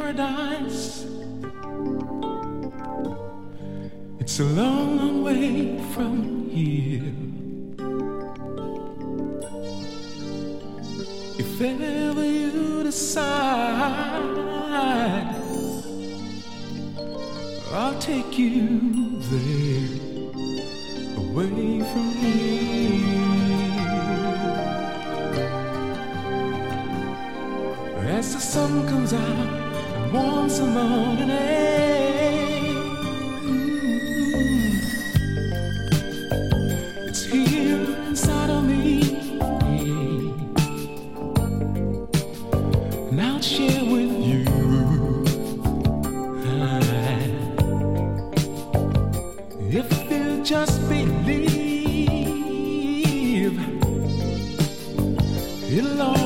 paradise. It's a long, long way from here. If ever you decide, I'll take you there, away from here. As the sun comes out and warms the morning air, it's here inside of me, and I'll share with you. If you just believe, it'll all